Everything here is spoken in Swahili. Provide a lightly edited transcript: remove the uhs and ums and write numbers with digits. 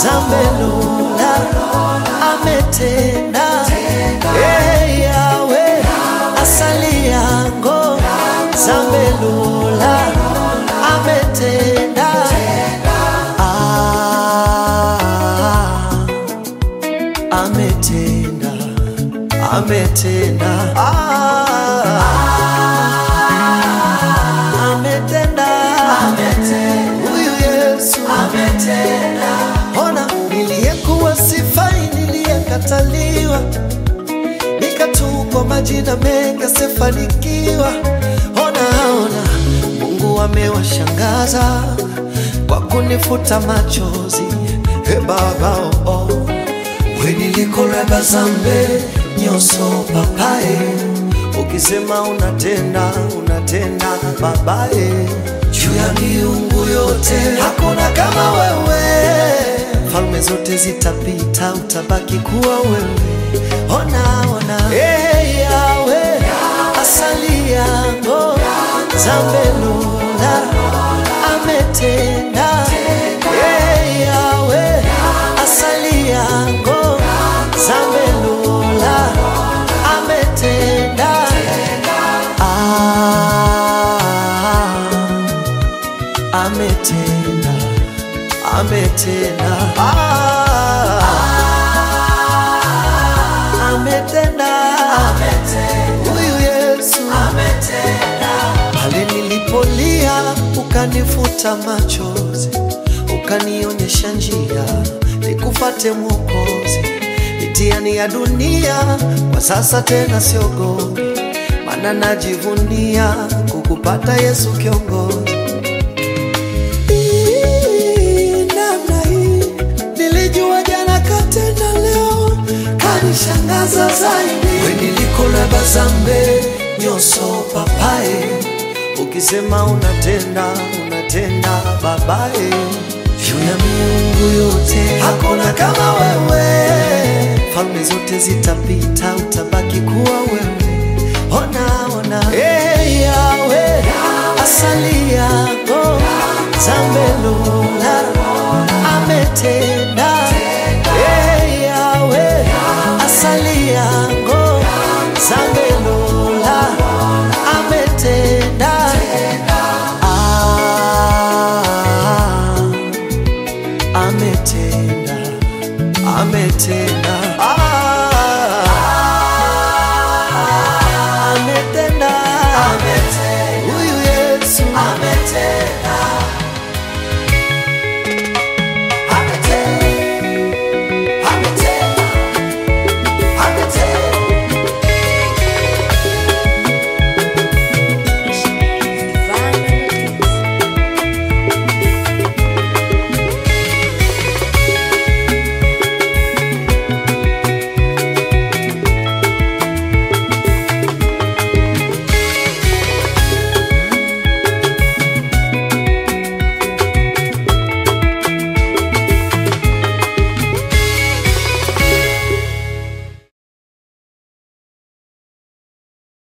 Zambelula ametenda. Yawe asali yangu Zambelula ametenda. Ametenda, ametenda, ametenda, huyu Yesu ametenda. Ona niliyekuwa sifai, niliyekataliwa, nikatupwa majina mengi sifanikiwa. Ona Mungu amewashangaza kwa kunifuta machozi. He Baba Nilikora zambe nyoso papae. Ukisema unatenda babae. Juu ya miungu yote hakuna kama wewe. Falme zote zitapita, utabaki kuwa wewe. Ona Yawe asali yangu Zambelula ametenda. Yawe asali yangu Zambelula ametenda. Ametenda, ametenda, ametenda, huyu Yesu ametenda. Pale nilipolia ukanifuta machozi, ukanionyesha njia nikufate Mwokozi. Mitiani ya dunia kwa sasa tena siogopi, maana najivunia kukupata Yesu kiongozi. Namna hii nilijua jana, katenda leo, kanishangaza zaidi. Wewe nilikora bazambe nyoso papae. Ukisema unatenda babae. Juu ya miungu yote hakuna kama wewe. Falme zote zitapita, utabaki kuwa wewe. Ona Yawe asali yako Zambelula ametenda. Yawe